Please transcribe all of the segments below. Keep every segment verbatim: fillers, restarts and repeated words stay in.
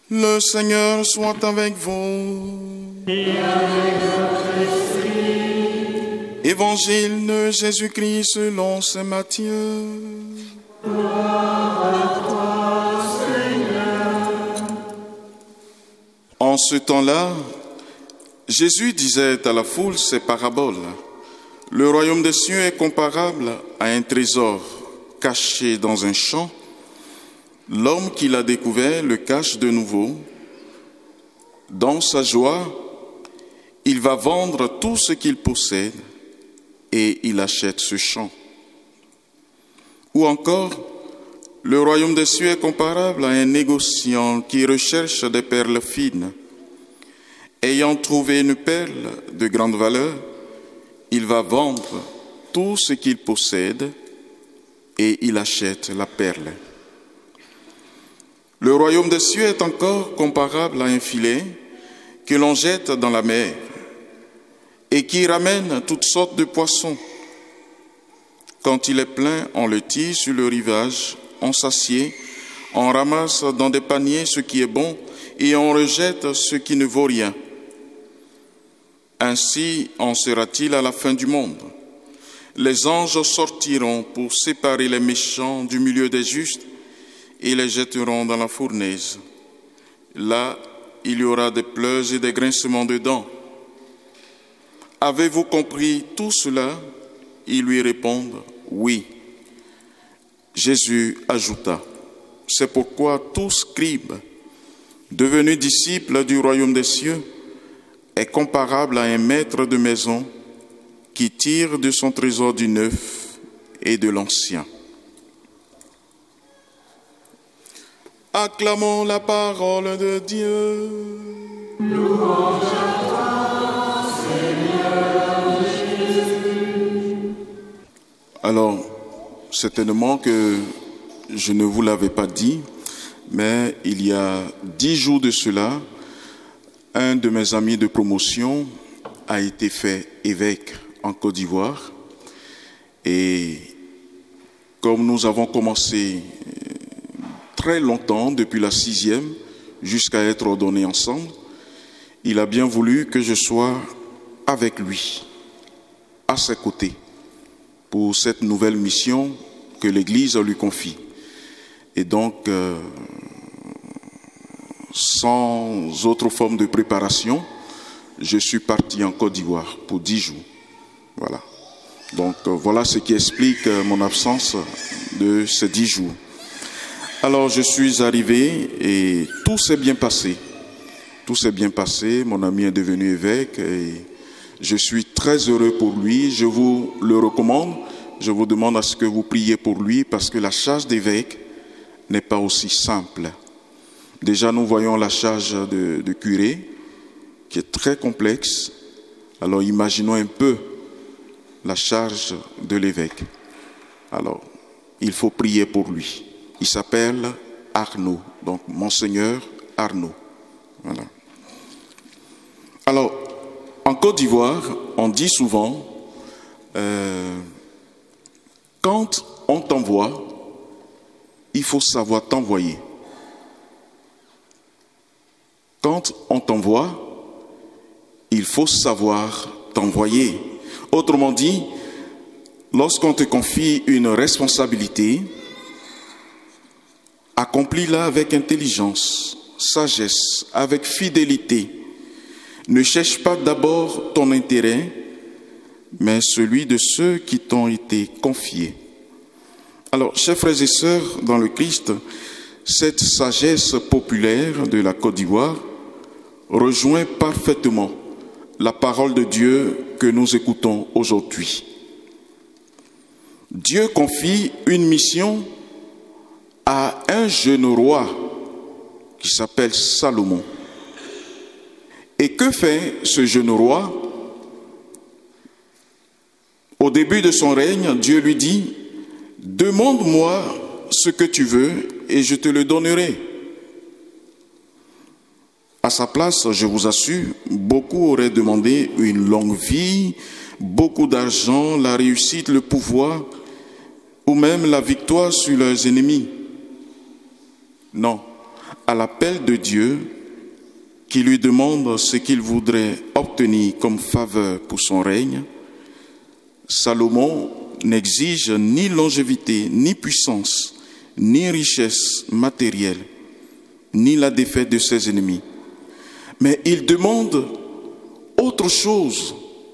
Le Seigneur soit avec vous. Et avec votre esprit. Évangile de Jésus-Christ selon saint Matthieu. Gloire à toi, Seigneur. En ce temps-là, Jésus disait à la foule ces paraboles. Le royaume des cieux est comparable à un trésor caché dans un champ. L'homme qui l'a découvert le cache de nouveau. Dans sa joie, il va vendre tout ce qu'il possède et il achète ce champ. Ou encore, le royaume des cieux est comparable à un négociant qui recherche des perles fines. Ayant trouvé une perle de grande valeur, il va vendre tout ce qu'il possède et il achète la perle. Le royaume des cieux est encore comparable à un filet que l'on jette dans la mer et qui ramène toutes sortes de poissons. Quand il est plein, on le tire sur le rivage, on s'assied, on ramasse dans des paniers ce qui est bon et on rejette ce qui ne vaut rien. Ainsi en sera-t-il à la fin du monde. Les anges sortiront pour séparer les méchants du milieu des justes et les jetteront dans la fournaise. Là, il y aura des pleurs et des grincements de dents. Avez-vous compris tout cela? Ils lui répondent, oui. Jésus ajouta, c'est pourquoi tout scribe, devenu disciple du royaume des cieux, est comparable à un maître de maison qui tire de son trésor du neuf et de l'ancien. Acclamons la parole de Dieu. Louange à toi, Seigneur Jésus. Alors, certainement que je ne vous l'avais pas dit, mais il y a dix jours de cela, un de mes amis de promotion a été fait évêque en Côte d'Ivoire. Et comme nous avons commencé très longtemps, depuis la sixième, jusqu'à être ordonnés ensemble, il a bien voulu que je sois avec lui, à ses côtés, pour cette nouvelle mission que l'Église lui confie. Et donc, euh, sans autre forme de préparation, je suis parti en Côte d'Ivoire pour dix jours. Voilà. Donc, euh, voilà ce qui explique euh, mon absence de ces dix jours. Alors, je suis arrivé et tout s'est bien passé. Tout s'est bien passé. Mon ami est devenu évêque et je suis très heureux pour lui. Je vous le recommande. Je vous demande à ce que vous priez pour lui parce que la charge d'évêque n'est pas aussi simple. Déjà, nous voyons la charge de, de curé qui est très complexe. Alors, imaginons un peu la charge de l'évêque. Alors, il faut prier pour lui. Il s'appelle Arnaud, donc Monseigneur Arnaud. Voilà. Alors, en Côte d'Ivoire, on dit souvent, euh, quand on t'envoie, il faut savoir t'envoyer. Quand on t'envoie, il faut savoir t'envoyer. Autrement dit, lorsqu'on te confie une responsabilité, accomplis-la avec intelligence, sagesse, avec fidélité. Ne cherche pas d'abord ton intérêt, mais celui de ceux qui t'ont été confiés. Alors, chers frères et sœurs dans le Christ, cette sagesse populaire de la Côte d'Ivoire rejoint parfaitement la parole de Dieu que nous écoutons aujourd'hui. Dieu confie une mission à un jeune roi qui s'appelle Salomon. Et que fait ce jeune roi? Au début de son règne, Dieu lui dit, « Demande-moi ce que tu veux et je te le donnerai. » À sa place, je vous assure, beaucoup auraient demandé une longue vie, beaucoup d'argent, la réussite, le pouvoir, ou même la victoire sur leurs ennemis. Non. à l'appel de Dieu, qui lui demande ce qu'il voudrait obtenir comme faveur pour son règne, Salomon n'exige ni longévité, ni puissance, ni richesse matérielle, ni la défaite de ses ennemis. Mais il demande autre chose.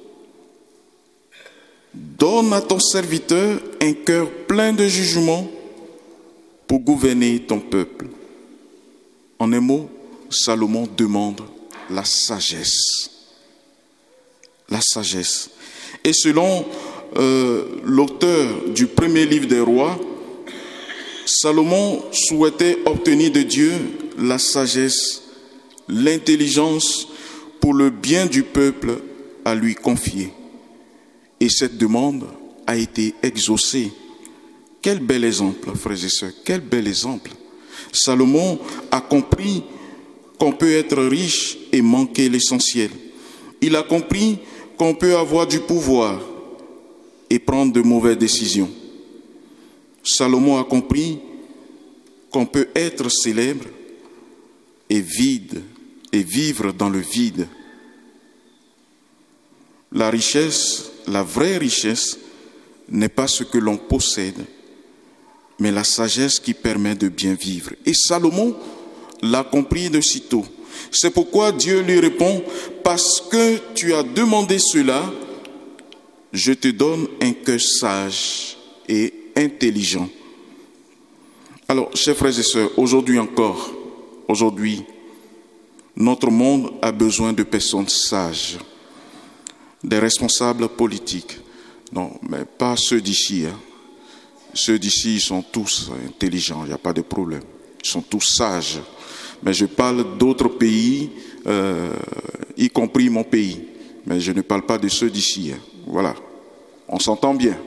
Donne à ton serviteur un cœur plein de jugement pour gouverner ton peuple. En un mot, Salomon demande la sagesse. La sagesse. Et selon euh, l'auteur du premier livre des rois, Salomon souhaitait obtenir de Dieu la sagesse, l'intelligence pour le bien du peuple à lui confier. Et cette demande a été exaucée. Quel bel exemple, frères et sœurs, quel bel exemple. Salomon a compris qu'on peut être riche et manquer l'essentiel. Il a compris qu'on peut avoir du pouvoir et prendre de mauvaises décisions. Salomon a compris qu'on peut être célèbre et vide et vivre dans le vide. La richesse, la vraie richesse, n'est pas ce que l'on possède, mais la sagesse qui permet de bien vivre. Et Salomon l'a compris de sitôt. C'est pourquoi Dieu lui répond, parce que tu as demandé cela, je te donne un cœur sage et intelligent. Alors, chers frères et sœurs, aujourd'hui encore, aujourd'hui, notre monde a besoin de personnes sages, des responsables politiques. Non, mais pas ceux d'ici. Hein. Ceux d'ici, ils sont tous intelligents, il n'y a pas de problème. Ils sont tous sages. Mais je parle d'autres pays, euh, y compris mon pays. Mais je ne parle pas de ceux d'ici. Hein. Voilà, on s'entend bien.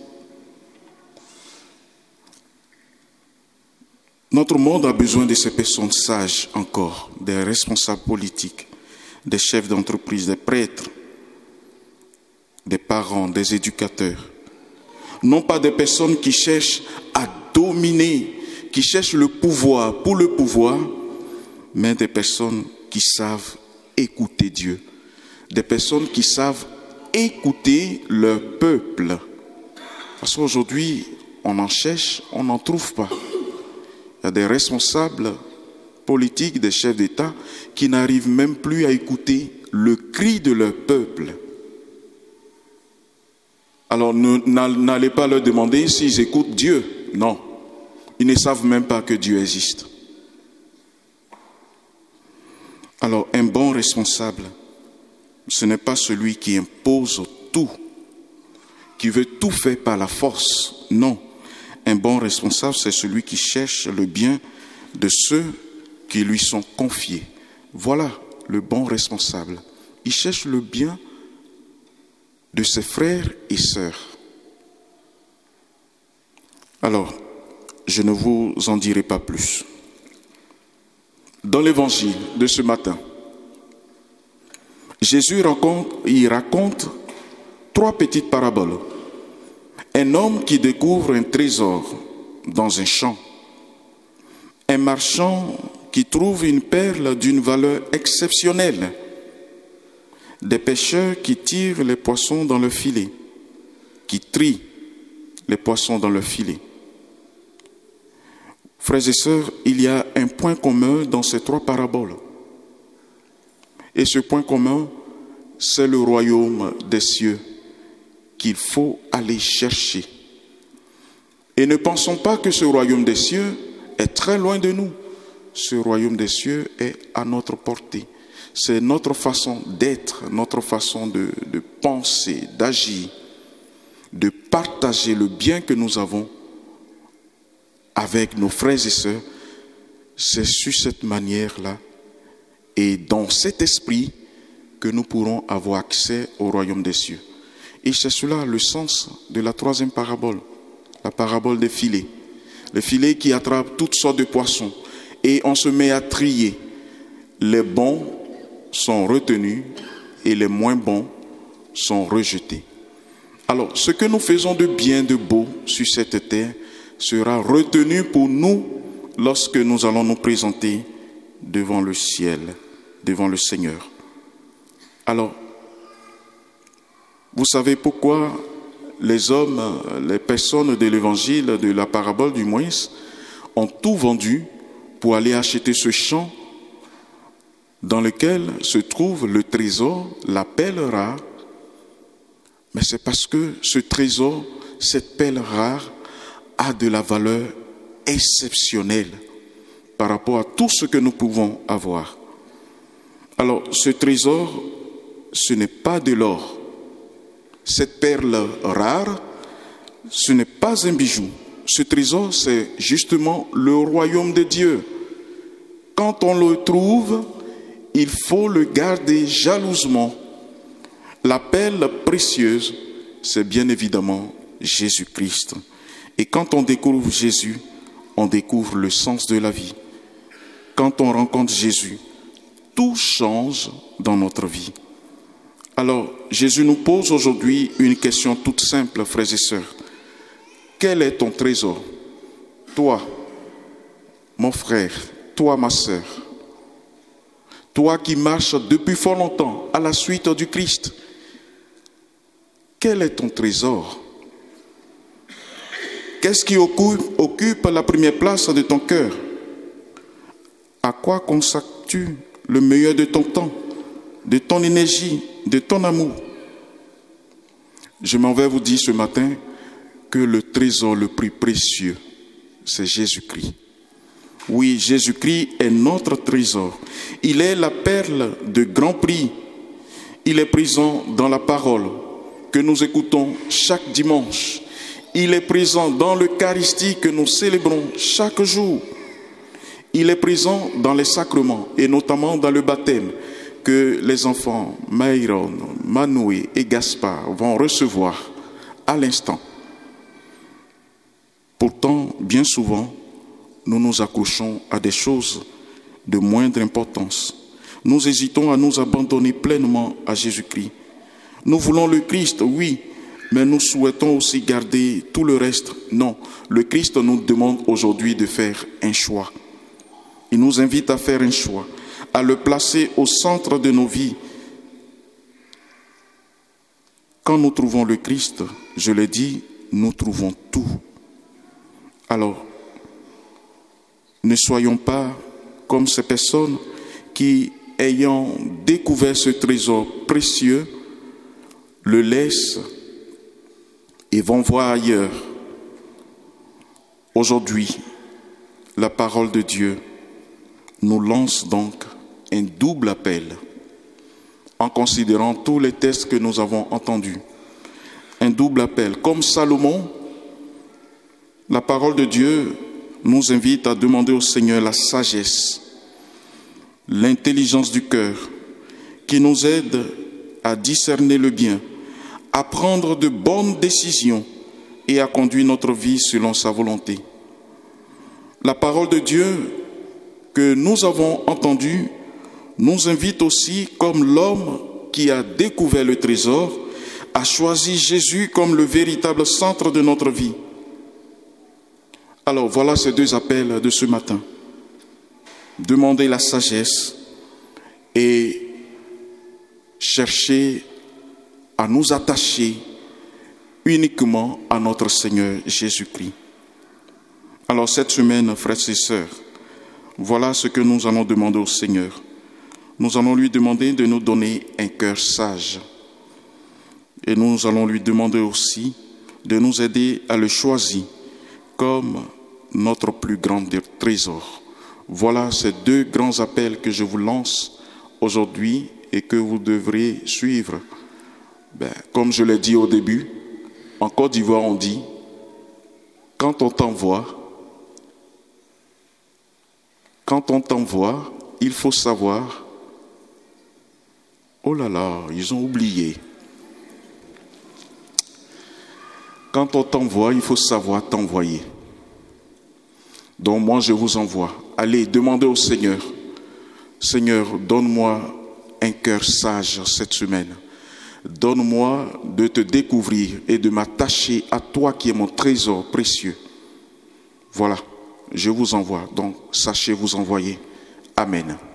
Notre monde a besoin de ces personnes sages encore, des responsables politiques, des chefs d'entreprise, des prêtres, des parents, des éducateurs. Non pas des personnes qui cherchent à dominer, qui cherchent le pouvoir pour le pouvoir, mais des personnes qui savent écouter Dieu, des personnes qui savent écouter leur peuple. Parce qu'aujourd'hui, on en cherche, on n'en trouve pas. Il y a des responsables politiques, des chefs d'État, qui n'arrivent même plus à écouter le cri de leur peuple. Alors, n'allez pas leur demander s'ils écoutent Dieu. Non, ils ne savent même pas que Dieu existe. Alors, un bon responsable, ce n'est pas celui qui impose tout, qui veut tout faire par la force. Non. Un bon responsable, c'est celui qui cherche le bien de ceux qui lui sont confiés. Voilà le bon responsable. Il cherche le bien de ses frères et sœurs. Alors, je ne vous en dirai pas plus. Dans l'évangile de ce matin, Jésus raconte, il raconte trois petites paraboles. Un homme qui découvre un trésor dans un champ. Un marchand qui trouve une perle d'une valeur exceptionnelle. Des pêcheurs qui tirent les poissons dans le filet, qui trient les poissons dans le filet. Frères et sœurs, il y a un point commun dans ces trois paraboles. Et ce point commun, c'est le royaume des cieux qu'il faut aller chercher. Et ne pensons pas que ce royaume des cieux est très loin de nous. Ce royaume des cieux est à notre portée. C'est notre façon d'être, notre façon de, de penser, d'agir, de partager le bien que nous avons avec nos frères et sœurs. C'est sur cette manière-là et dans cet esprit que nous pourrons avoir accès au royaume des cieux. Et c'est cela le sens de la troisième parabole, la parabole des filets. Les filets qui attrapent toutes sortes de poissons. Et on se met à trier. Les bons sont retenus et les moins bons sont rejetés. Alors, ce que nous faisons de bien, de beau sur cette terre sera retenu pour nous lorsque nous allons nous présenter devant le ciel, devant le Seigneur. Alors, vous savez pourquoi les hommes, les personnes de l'évangile, de la parabole du Moïse, ont tout vendu pour aller acheter ce champ dans lequel se trouve le trésor, la perle rare. Mais c'est parce que ce trésor, cette perle rare, a de la valeur exceptionnelle par rapport à tout ce que nous pouvons avoir. Alors, ce trésor, ce n'est pas de l'or. Cette perle rare, ce n'est pas un bijou. Ce trésor, c'est justement le royaume de Dieu. Quand on le trouve, il faut le garder jalousement. La perle précieuse, c'est bien évidemment Jésus-Christ. Et quand on découvre Jésus, on découvre le sens de la vie. Quand on rencontre Jésus, tout change dans notre vie. Alors, Jésus nous pose aujourd'hui une question toute simple, frères et sœurs. Quel est ton trésor? Toi, mon frère, toi, ma sœur, toi qui marches depuis fort longtemps à la suite du Christ, quel est ton trésor? Qu'est-ce qui occupe, occupe la première place de ton cœur? À quoi consacres-tu le meilleur de ton temps, de ton énergie, de ton amour? Je m'en vais vous dire ce matin que le trésor le plus précieux, c'est Jésus-Christ. Oui, Jésus-Christ est notre trésor. Il est la perle de grand prix. Il est présent dans la parole que nous écoutons chaque dimanche. Il est présent dans l'Eucharistie que nous célébrons chaque jour. Il est présent dans les sacrements et notamment dans le baptême que les enfants Maïron, Manoué et Gaspard vont recevoir à l'instant. Pourtant, bien souvent, nous nous accrochons à des choses de moindre importance. Nous hésitons à nous abandonner pleinement à Jésus-Christ. Nous voulons le Christ, oui, mais nous souhaitons aussi garder tout le reste. Non, le Christ nous demande aujourd'hui de faire un choix. Il nous invite à faire un choix, à le placer au centre de nos vies. Quand nous trouvons le Christ, je l'ai dit, nous trouvons tout. Alors, ne soyons pas comme ces personnes qui, ayant découvert ce trésor précieux, le laissent et vont voir ailleurs. Aujourd'hui, la parole de Dieu nous lance donc un double appel en considérant tous les textes que nous avons entendus. Un double appel. Comme Salomon, la parole de Dieu nous invite à demander au Seigneur la sagesse, l'intelligence du cœur, qui nous aide à discerner le bien, à prendre de bonnes décisions et à conduire notre vie selon sa volonté. La parole de Dieu que nous avons entendue nous invite aussi, comme l'homme qui a découvert le trésor, à choisir Jésus comme le véritable centre de notre vie. Alors voilà ces deux appels de ce matin. Demander la sagesse et chercher à nous attacher uniquement à notre Seigneur Jésus-Christ. Alors cette semaine, frères et sœurs, voilà ce que nous allons demander au Seigneur. Nous allons lui demander de nous donner un cœur sage. Et nous allons lui demander aussi de nous aider à le choisir comme notre plus grand trésor. Voilà ces deux grands appels que je vous lance aujourd'hui et que vous devrez suivre. Ben, comme je l'ai dit au début, en Côte d'Ivoire on dit, quand on t'envoie, quand on t'envoie, il faut savoir, oh là là, ils ont oublié. Quand on t'envoie, il faut savoir t'envoyer. Donc moi, je vous envoie. Allez, demandez au Seigneur. Seigneur, donne-moi un cœur sage cette semaine. Donne-moi de te découvrir et de m'attacher à toi qui es mon trésor précieux. Voilà, je vous envoie. Donc, sachez vous envoyer. Amen.